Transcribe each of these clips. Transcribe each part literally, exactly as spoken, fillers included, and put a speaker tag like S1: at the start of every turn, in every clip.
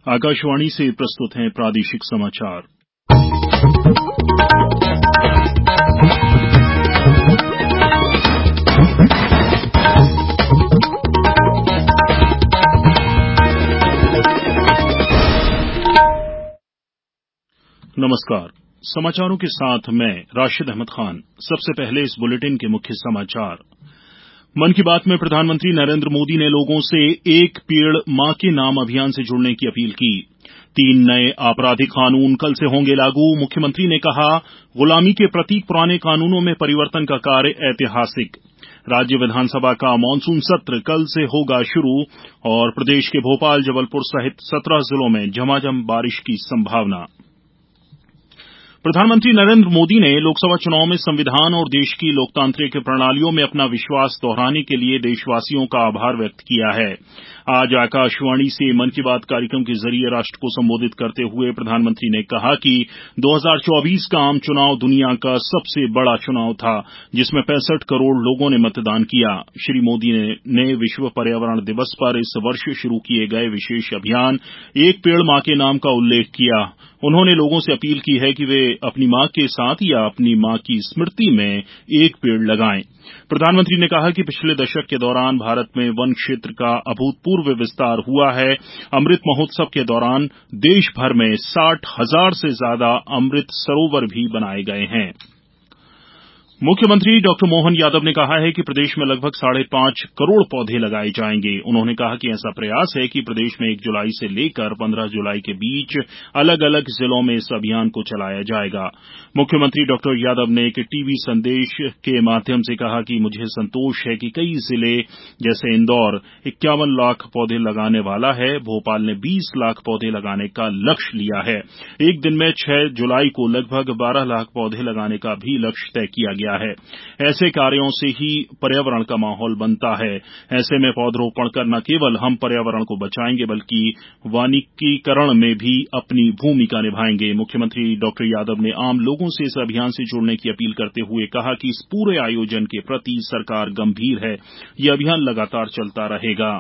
S1: आकाशवाणी से प्रस्तुत हैं प्रादेशिक समाचार। नमस्कार, समाचारों के साथ मैं राशिद अहमद खान। सबसे पहले इस बुलेटिन के मुख्य समाचार। मन की बात में प्रधानमंत्री नरेंद्र मोदी ने लोगों से एक पेड़ मां के नाम अभियान से जुड़ने की अपील की। तीन नए आपराधिक कानून कल से होंगे लागू। मुख्यमंत्री ने कहा, गुलामी के प्रतीक पुराने कानूनों में परिवर्तन का कार्य ऐतिहासिक। राज्य विधानसभा का मानसून सत्र कल से होगा शुरू और प्रदेश के भोपाल, जबलपुर सहित सत्रह जिलों में झमाझम बारिश की संभावना। प्रधानमंत्री नरेंद्र मोदी ने लोकसभा चुनाव में संविधान और देश की लोकतांत्रिक प्रणालियों में अपना विश्वास दोहराने के लिए देशवासियों का आभार व्यक्त किया है। आज आकाशवाणी से मन की बात कार्यक्रम के जरिए राष्ट्र को संबोधित करते हुए प्रधानमंत्री ने कहा कि दो हज़ार चौबीस का आम चुनाव दुनिया का सबसे बड़ा चुनाव था, जिसमें पैंसठ करोड़ लोगों ने मतदान किया। श्री मोदी ने, ने विश्व पर्यावरण दिवस पर इस वर्ष शुरू किए गए विशेष अभियान एक पेड़ मां के नाम का उल्लेख किया। उन्होंने लोगों से अपील की है कि वे अपनी मां के साथ या अपनी मां की स्मृति में एक पेड़ लगाएं। प्रधानमंत्री ने कहा कि पिछले दशक के दौरान भारत में वन क्षेत्र का अभूतपूर्व विस्तार हुआ है। अमृत महोत्सव के दौरान देश भर में साठ हजार से ज्यादा अमृत सरोवर भी बनाए गए हैं। मुख्यमंत्री डॉक्टर मोहन यादव ने कहा है कि प्रदेश में लगभग साढ़े पांच करोड़ पौधे लगाए जाएंगे। उन्होंने कहा कि ऐसा प्रयास है कि प्रदेश में एक जुलाई से लेकर पंद्रह जुलाई के बीच अलग अलग जिलों में इस अभियान को चलाया जाएगा। मुख्यमंत्री डॉक्टर यादव ने एक टीवी संदेश के माध्यम से कहा कि मुझे संतोष है कि कई जिले जैसे इंदौर इक्यावन लाख पौधे लगाने वाला है। भोपाल ने बीस लाख पौधे लगाने का लक्ष्य लिया है। एक दिन में छह जुलाई को लगभग बारह लाख पौधे लगाने का भी लक्ष्य तय किया गया है। ऐसे कार्यों से ही पर्यावरण का माहौल बनता है। ऐसे में पौधरोपण कर न केवल हम पर्यावरण को बचाएंगे बल्कि वनीकरण में भी अपनी भूमिका निभाएंगे। मुख्यमंत्री डॉक्टर यादव ने आम लोगों से इस अभियान से जुड़ने की अपील करते हुए कहा कि इस पूरे आयोजन के प्रति सरकार गंभीर है। यह अभियान लगातार चलता रहेगा।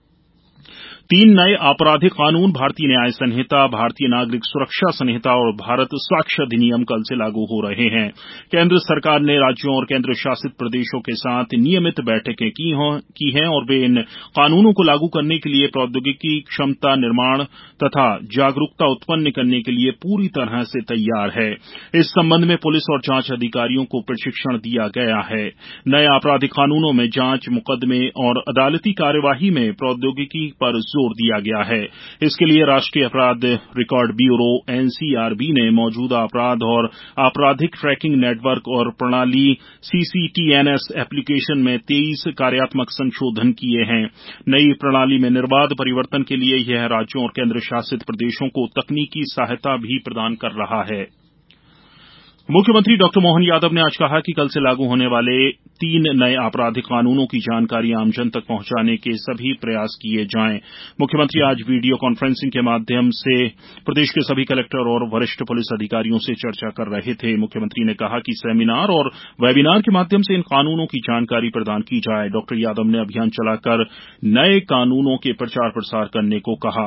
S1: तीन नए आपराधिक कानून भारतीय न्याय संहिता, भारतीय नागरिक सुरक्षा संहिता और भारत साक्ष्य अधिनियम कल से लागू हो रहे हैं। केंद्र सरकार ने राज्यों और केंद्र शासित प्रदेशों के साथ नियमित बैठकें की, की हैं और वे इन कानूनों को लागू करने के लिए प्रौद्योगिकी क्षमता निर्माण तथा जागरूकता उत्पन्न करने के लिए पूरी तरह से तैयार है। इस संबंध में पुलिस और जांच अधिकारियों को प्रशिक्षण दिया गया है। नए आपराधिक कानूनों में जांच, मुकदमे और अदालती कार्यवाही में प्रौद्योगिकी पर जोर दिया गया है। इसके लिए राष्ट्रीय अपराध रिकॉर्ड ब्यूरो एनसीआरबी ने मौजूदा अपराध और आपराधिक ट्रैकिंग नेटवर्क और प्रणाली सीसीटीएनएस एप्लीकेशन में तेईस कार्यात्मक संशोधन किए हैं। नई प्रणाली में निर्बाध परिवर्तन के लिए यह राज्यों और केंद्र शासित प्रदेशों को तकनीकी सहायता भी प्रदान कर रहा है। मुख्यमंत्री डॉक्टर मोहन यादव ने आज कहा कि कल से लागू होने वाले तीन नए आपराधिक कानूनों की जानकारी आमजन तक पहुंचाने के सभी प्रयास किए जाएं। मुख्यमंत्री आज वीडियो कॉन्फ्रेंसिंग के माध्यम से प्रदेश के सभी कलेक्टर और वरिष्ठ पुलिस अधिकारियों से चर्चा कर रहे थे। मुख्यमंत्री ने कहा कि सेमिनार और वेबिनार के माध्यम से इन कानूनों की जानकारी प्रदान की जाए। डॉक्टर यादव ने अभियान चलाकर नए कानूनों के प्रचार प्रसार करने को कहा।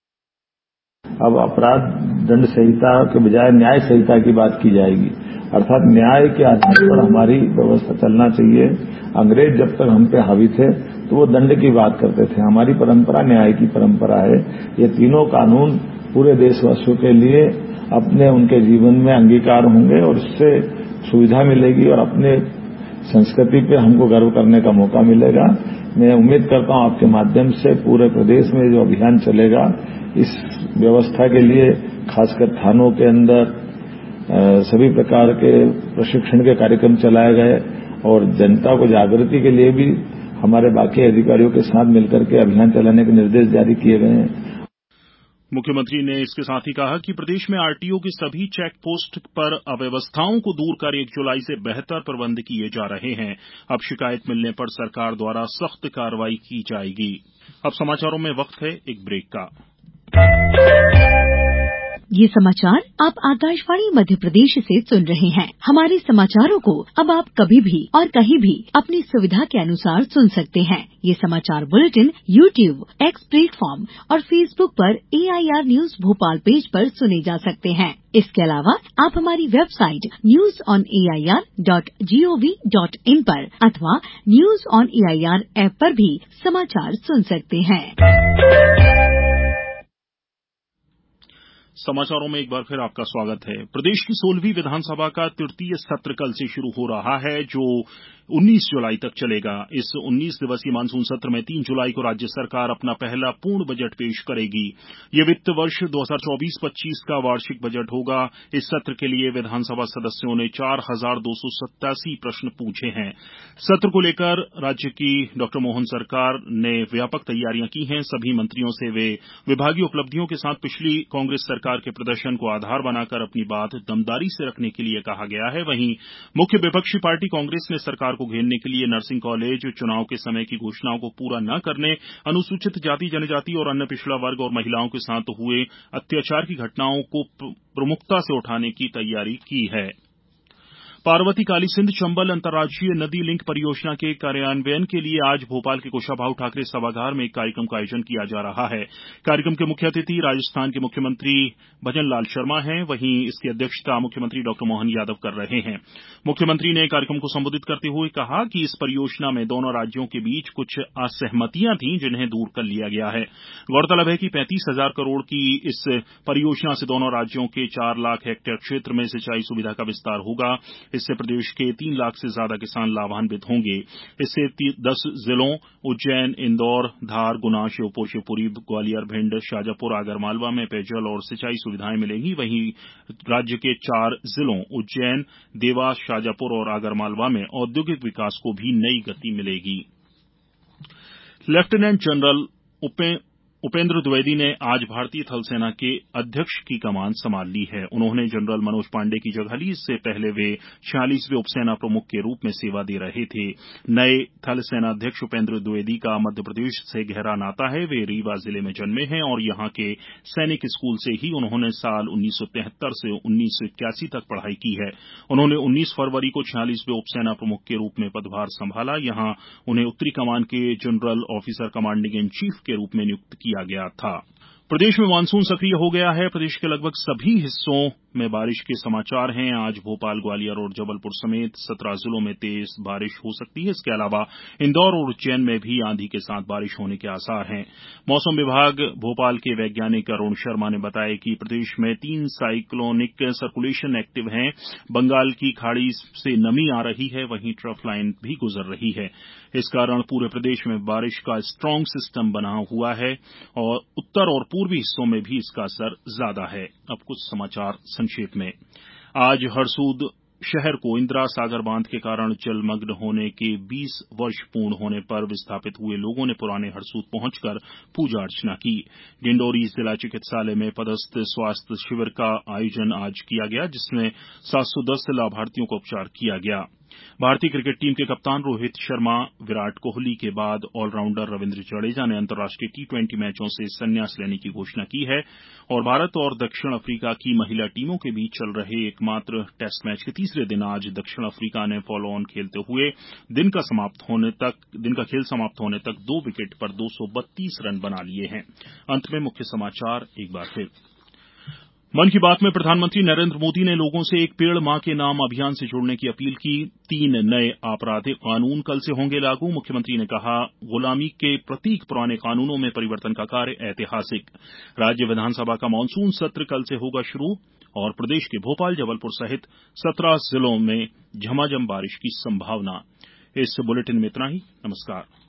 S2: अब अपराध दंड संहिता के बजाय न्याय संहिता की बात की जाएगी, अर्थात न्याय के आधार पर हमारी व्यवस्था चलना चाहिए। अंग्रेज जब तक हम पे हावी थे तो वो दंड की बात करते थे। हमारी परंपरा न्याय की परंपरा है। ये तीनों कानून पूरे देशवासियों के लिए अपने उनके जीवन में अंगीकार होंगे और इससे सुविधा मिलेगी और अपने संस्कृति पे हमको गर्व करने का मौका मिलेगा। मैं उम्मीद करता हूं आपके माध्यम से पूरे प्रदेश में जो अभियान चलेगा, इस व्यवस्था के लिए खासकर थानों के अंदर सभी प्रकार के प्रशिक्षण के कार्यक्रम चलाए गए और जनता को जागृति के लिए भी हमारे बाकी अधिकारियों के साथ मिलकर के अभियान चलाने के निर्देश जारी किए गए हैं।
S1: मुख्यमंत्री ने इसके साथ ही कहा कि प्रदेश में आरटीओ के सभी चेक पोस्ट पर अव्यवस्थाओं को दूर कर एक जुलाई से बेहतर प्रबंध किए जा रहे हैं। अब शिकायत मिलने पर सरकार द्वारा सख्त कार्रवाई की जाएगी। अब समाचारों में वक्त है एक ब्रेक का।
S3: ये समाचार आप आकाशवाणी मध्य प्रदेश से सुन रहे हैं। हमारे समाचारों को अब आप कभी भी और कहीं भी अपनी सुविधा के अनुसार सुन सकते हैं। ये समाचार बुलेटिन यूट्यूब, एक्स प्लेटफॉर्म और फेसबुक पर A I R news Bhopal page पर सुने जा सकते हैं। इसके अलावा आप हमारी website news on A I R dot G O V dot in पर अथवा news on A I R app पर भी समाचार सुन सकते हैं।
S1: समाचारों में एक बार फिर आपका स्वागत है। प्रदेश की सोलहवीं विधानसभा का तृतीय सत्र कल से शुरू हो रहा है, जो उन्नीस जुलाई तक चलेगा। इस उन्नीस दिवसीय मानसून सत्र में तीन जुलाई को राज्य सरकार अपना पहला पूर्ण बजट पेश करेगी। ये वित्त वर्ष दो हज़ार चौबीस पच्चीस का वार्षिक बजट होगा। इस सत्र के लिए विधानसभा सदस्यों ने चार हजार दो सौ सत्तासी प्रश्न पूछे हैं। सत्र को लेकर राज्य की डॉ मोहन सरकार ने व्यापक तैयारियां की हैं। सभी मंत्रियों से वे विभागीय उपलब्धियों के साथ पिछली कांग्रेस सरकार के प्रदर्शन को आधार बनाकर अपनी बात दमदारी से रखने के लिए कहा गया है। वहीं मुख्य विपक्षी पार्टी कांग्रेस ने सरकार को घेरने के लिए नर्सिंग कॉलेज, चुनाव के समय की घोषणाओं को पूरा न करने, अनुसूचित जाति जनजाति और अन्य पिछड़ा वर्ग और महिलाओं के साथ हुए अत्याचार की घटनाओं को प्रमुखता से उठाने की तैयारी की है। पार्वती काली सिंध चंबल अंतर्राज्यीय नदी लिंक परियोजना के कार्यान्वयन के लिए आज भोपाल के कुशाभाऊ ठाकरे सभागार में एक कार्यक्रम का आयोजन किया जा रहा है। कार्यक्रम के मुख्य अतिथि राजस्थान के मुख्यमंत्री भजन लाल शर्मा हैं। वहीं इसकी अध्यक्षता मुख्यमंत्री डॉ मोहन यादव कर रहे हैं। मुख्यमंत्री ने कार्यक्रम को संबोधित करते हुए कहा कि इस परियोजना में दोनों राज्यों के बीच कुछ असहमतियां थीं, जिन्हें दूर कर लिया गया है। गौरतलब है कि पैंतीस हजार करोड़ की इस परियोजना से दोनों राज्यों के चार लाख हेक्टेयर क्षेत्र में सिंचाई सुविधा का विस्तार होगा। इससे प्रदेश के तीन लाख से ज्यादा किसान लाभान्वित होंगे। इससे दस जिलों उज्जैन, इंदौर, धार, गुना, श्योपुर, शिवपुरी, ग्वालियर, भिंड, शाजापुर, आगरमालवा में पेयजल और सिंचाई सुविधाएं मिलेंगी। वहीं राज्य के चार जिलों उज्जैन, देवास, शाजापुर और आगरमालवा में औद्योगिक विकास को भी नई गति मिलेगी। लेफ्टिनेंट जनरल उपे उपेंद्र द्विवेदी ने आज भारतीय थल सेना के अध्यक्ष की कमान संभाल ली है। उन्होंने जनरल मनोज पांडे की जगह ली। इससे पहले वे छियालीसवें उपसेना प्रमुख के रूप में सेवा दे रहे थे। नए थल सेना अध्यक्ष उपेंद्र द्विवेदी का मध्य प्रदेश से गहरा नाता है। वे रीवा जिले में जन्मे हैं और यहां के सैनिक स्कूल से ही उन्होंने साल उन्नीस सौ तिहत्तर से उन्नीस सौ इक्यासी तक पढ़ाई की है। उन्होंने उन्नीस फरवरी को छियालीसवें उपसेना प्रमुख के रूप में पदभार संभाला। यहां उन्हें उत्तरी कमान के general officer commanding in chief के रूप में नियुक्त किया गया था। प्रदेश में मानसून सक्रिय हो गया है। प्रदेश के लगभग सभी हिस्सों में बारिश के समाचार हैं। आज भोपाल, ग्वालियर और जबलपुर समेत सत्रह जिलों में तेज बारिश हो सकती है। इसके अलावा इंदौर और उज्जैन में भी आंधी के साथ बारिश होने के आसार हैं। मौसम विभाग भोपाल के वैज्ञानिक अरुण शर्मा ने बताया कि प्रदेश में तीन साइक्लोनिक सर्कुलेशन एक्टिव हैं। बंगाल की खाड़ी से नमी आ रही है, वहीं ट्रफ लाइन भी गुजर रही है। इस कारण पूरे प्रदेश में बारिश का स्ट्रांग सिस्टम बना हुआ है और उत्तर और पूर्वी हिस्सों में भी इसका असर ज्यादा है। अब कुछ समाचार संक्षेप में। आज हरसूद शहर को इंदिरा सागर बांध के कारण जलमग्न होने के बीस वर्ष पूर्ण होने पर विस्थापित हुए लोगों ने पुराने हरसूद पहुंचकर पूजा अर्चना की। डिंडोरी जिला चिकित्सालय में पदस्थ स्वास्थ्य शिविर का आयोजन आज किया गया, जिसमें सात सौ दस लाभार्थियों को उपचार किया गया। भारतीय क्रिकेट टीम के कप्तान रोहित शर्मा, विराट कोहली के बाद ऑलराउंडर रविंद्र जडेजा ने अंतर्राष्ट्रीय टी ट्वेंटी मैचों से संन्यास लेने की घोषणा की है और भारत और दक्षिण अफ्रीका की महिला टीमों के बीच चल रहे एकमात्र टेस्ट मैच के तीसरे दिन आज दक्षिण अफ्रीका ने फॉलो ऑन खेलते हुए दिन का समाप्त होने तक दिन का खेल समाप्त होने तक दो विकेट पर दो सौ बत्तीस रन बना लिए हैं। अंत में मुख्य समाचार एक बार फिर। मन की बात में प्रधानमंत्री नरेंद्र मोदी ने लोगों से एक पेड़ मां के नाम अभियान से जुड़ने की अपील की। तीन नए आपराधिक कानून कल से होंगे लागू। मुख्यमंत्री ने कहा, गुलामी के प्रतीक पुराने कानूनों में परिवर्तन का कार्य ऐतिहासिक। राज्य विधानसभा का मानसून सत्र कल से होगा शुरू और प्रदेश के भोपाल, जबलपुर सहित सत्रह जिलों में झमाझम बारिश की संभावना। इस बुलेटिन में इतना ही। नमस्कार।